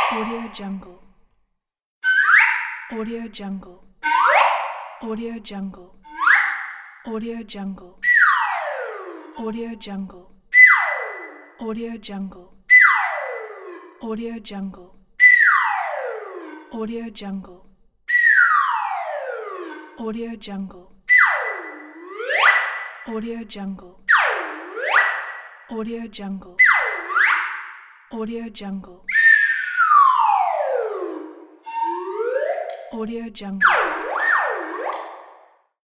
Audio Jungle. Audio Jungle. Audio Jungle. Audio Jungle. Audio Jungle. Audio Jungle. Audio Jungle. Audio Jungle. Audio Jungle. Audio Jungle. Audio Jungle. Audio Jungle. Audio Jungle.